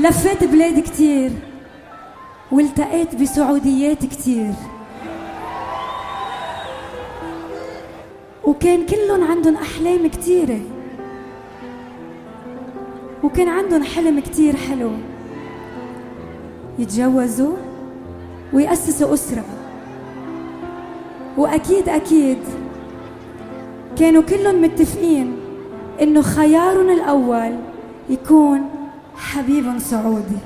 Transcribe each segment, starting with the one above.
لفيت بلاد كتير والتقيت بسعوديات كتير، وكان كلهم عندهم أحلام كتيرة، وكان عندهم حلم كتير حلو، يتجوزوا ويأسسوا أسرة. وأكيد أكيد كانوا كلهم متفقين إنه خيارهم الأول يكون حبيب سعودي.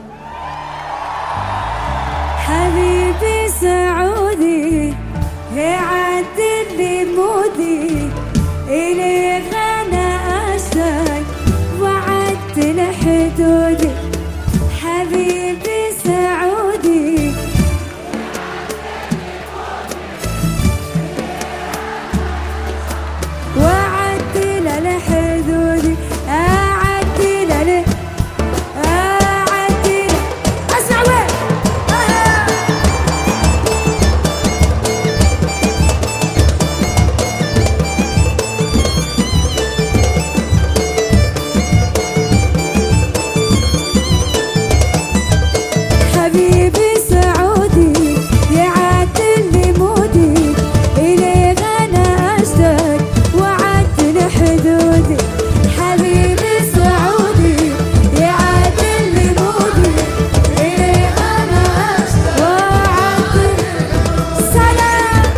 حبيبي سعودي يعدل لي مودي، إلي غنى أشتاق وعدت لحدودي. حبيبي سعودي وعدت لحدودي، أعدت له أعدت له. أسمع وين حبيبي سعودي يعدل لي مودي، إلي غنى أشتاق وعدت لحدودي. حبيبي سعودي يعدل لي مودي، إلي غنى أشتاق وعدت. سلام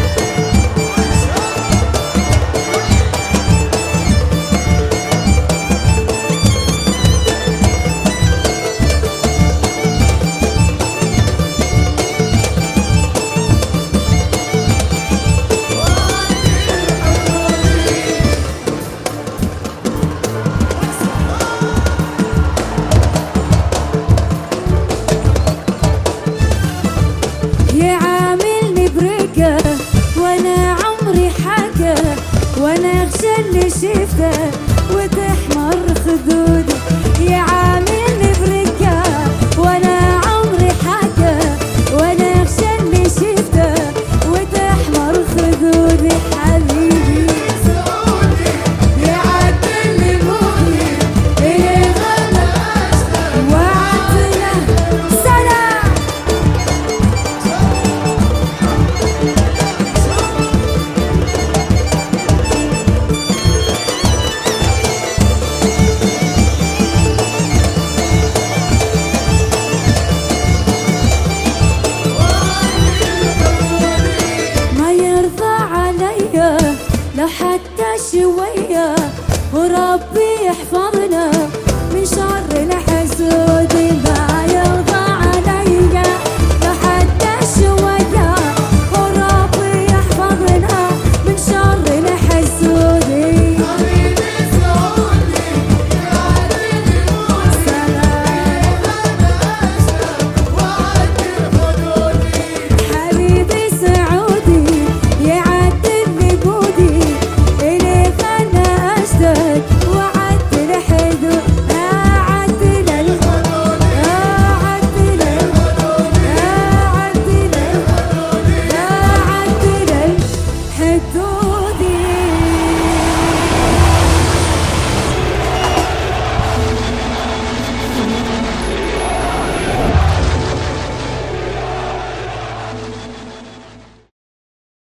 يعاملني برقة وانا عمري حاجة، وانا اخشى اللي شفته وتحمر خدودي. يعاملني برقة وانا عمري حاجة، وانا اخشى اللي شفته وتحمر خدودي. حبيبي سعودي يعدل لي مودي، إلي غنى أشتاق وعدت له. سلام ما يرضى عليا لو حتى شوية، وربي يحفظنا من شر الحسود. ما يرضى عليا لو حتى شوية، وربي يحفظنا من شر الحسود. حبيبي سعودي يعدل لي مودي، سلام وعدت حدودي. حبيبي سعودي يعدل لي مودي، إلي غنى أشتاق وعدت لحدود. أعدت له أعدت له أعدت له أعدت له حدود.